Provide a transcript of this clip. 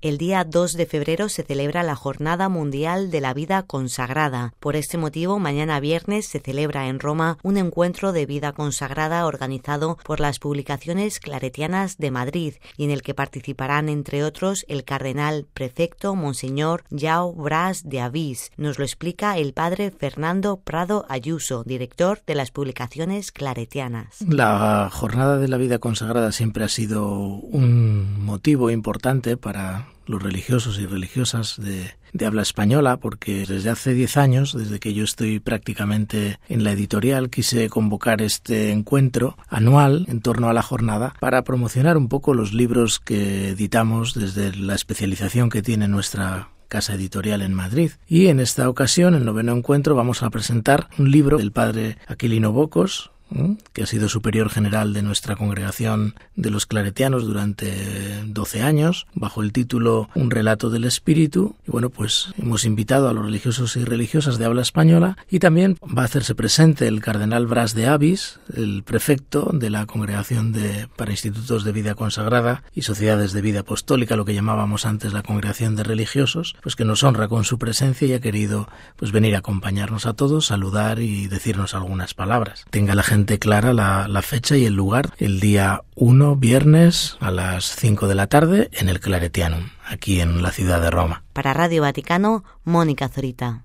El día 2 de febrero se celebra la Jornada Mundial de la Vida Consagrada. Por este motivo, mañana viernes se celebra en Roma un encuentro de vida consagrada organizado por las Publicaciones Claretianas de Madrid y en el que participarán, entre otros, el cardenal prefecto Monseñor João Bras de Avís. Nos lo explica el padre Fernando Prado Ayuso, director de las Publicaciones Claretianas. La Jornada de la Vida Consagrada siempre ha sido un motivo importante para los religiosos y religiosas de habla española, porque desde hace 10 años, desde que yo estoy prácticamente en la editorial, quise convocar este encuentro anual en torno a la jornada para promocionar un poco los libros que editamos desde la especialización que tiene nuestra casa editorial en Madrid. Y en esta ocasión, el 9º encuentro, vamos a presentar un libro del padre Aquilino Bocos, que ha sido superior general de nuestra congregación de los claretianos durante 12 años, bajo el título Un relato del espíritu. Y bueno, pues hemos invitado a los religiosos y religiosas de habla española, y también va a hacerse presente el cardenal Bras de Avís, el prefecto de la congregación para institutos de vida consagrada y sociedades de vida apostólica, lo que llamábamos antes la congregación de religiosos, pues que nos honra con su presencia y ha querido pues venir a acompañarnos a todos, saludar y decirnos algunas palabras. Tenga la gente clara la fecha y el lugar: el día 1, viernes, a las 5 de la tarde, en el Claretianum, aquí en la ciudad de Roma. Para Radio Vaticano, Mónica Zorita.